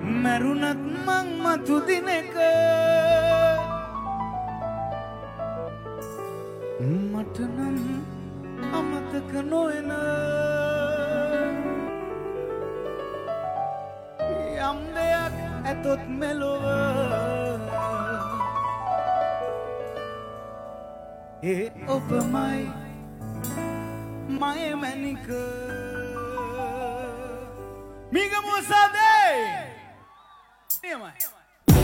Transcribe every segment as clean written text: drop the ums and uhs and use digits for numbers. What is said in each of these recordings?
මරුණත් මං මතු දිනක මට නම් අමතක නොවන යම් දෙයක් ඇතොත් මෙලොව ඒ ඔබමයි මය මැනික Migamo Sade නියමයි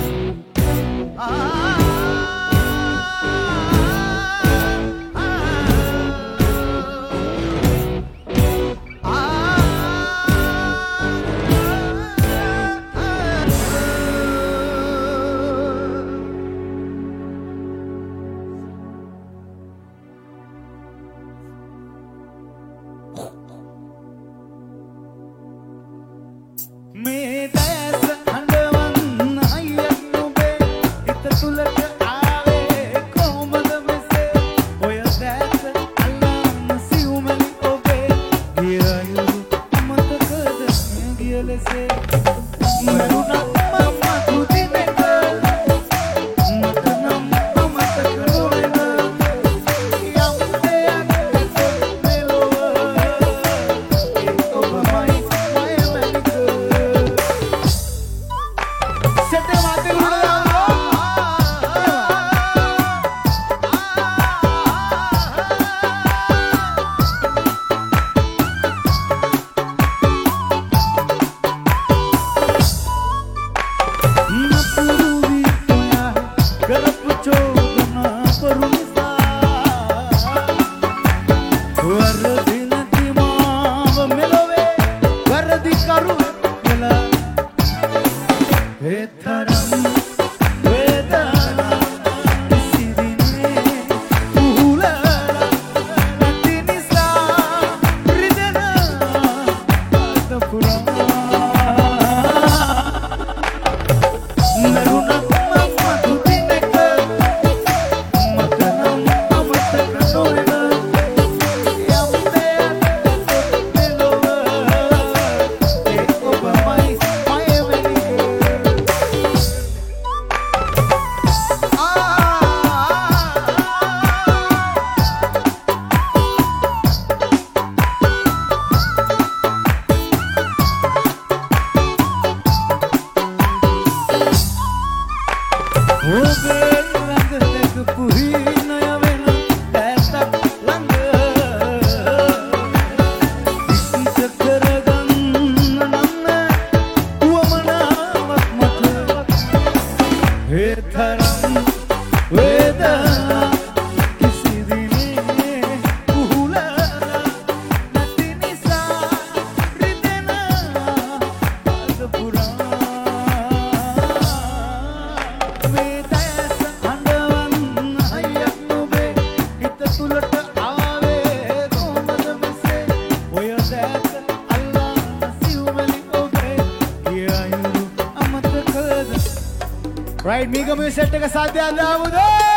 set එක සාධ්‍යයක් දාමුද?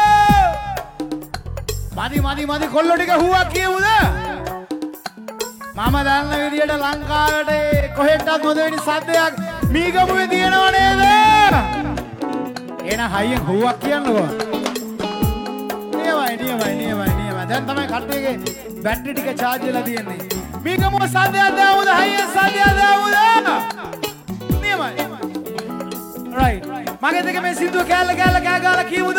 මදි කොල්ලෝ ටික හුවක් කියමුද? මම දන්න විදියට ලංකාවට කොහෙටවත් නොදෙවෙනි සද්දයක් මීගමුවේ තියෙනව නේද? එහෙනම් හයියෙන් හුවක් කියන්නකෝ. නියමයි. දැන් තමයි කට්ටියගේ බැටරි ටික charge වෙලා තියෙන්නේ. මීගමුව සද්දයක් දාමුද? හයියෙන් සද්දයක් දාමුද? නියමයි. right. මගේ දෙක මේ සින්දුව කෑල්ල කෑ ගාලා කියමුද?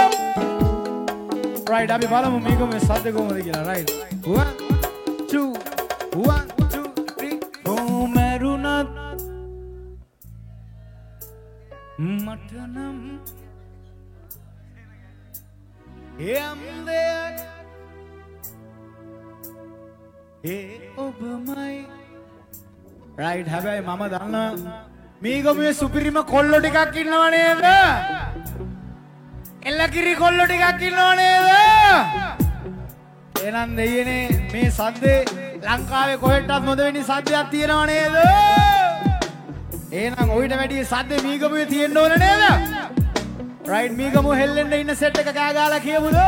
right අපි බලමු මේක මේ සද්ද කොහොමද කියලා. right 1 2 1 2 3 කොමරුණත් මට නම් යම් දෙයක් ඒ ඔබමයි. right හැබැයි මම දන්නා මීගමුවේ සුපිරිම කොල්ලෝ ටිකක් ඉන්නව නේද? එල්ලකිරි කොල්ලෝ ටිකක් ඉන්නව නේද? එහෙනම් දෙයියනේ මේ සද්දේ ලංකාවේ කොහෙටවත් නොදෙවෙනි සද්දයක් තියෙනව නේද? එහෙනම් ඔයිට වැඩි සද්දේ මීගමුවේ තියෙන්න ඕන නේද? right මීගමුව හෙල්ලෙන්න ඉන්න සෙට් එක කෑ ගාලා කියමුද?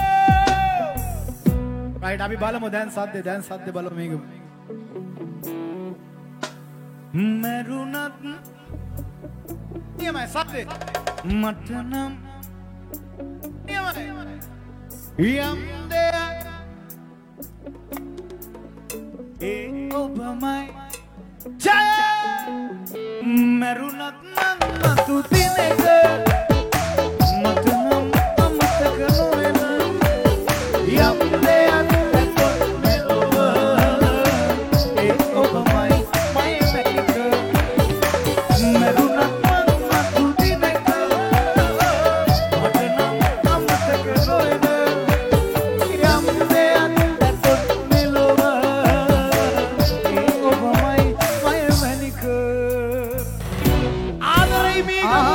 right අපි බලමු දැන් සද්දේ බලමු මීගමුව. මරුණත් නියමයි සද්දේ. මට නම් නියමයි. යම් දෙයක් ඒ ඔබමයි ජය මරුණත් නම් නතු දිනක මට නම් අමතක නොවන යම් දෙයක් ඇතොත් මෙලොව ඒ ඔබමයි මය මැනික මරුණත් නම් නතු දිනක මට නම් අමතක නොවන යම් දෙයක් ඇතොත් මෙලොව ඒ ඔබමයි මය මැනික ආදරයි මේක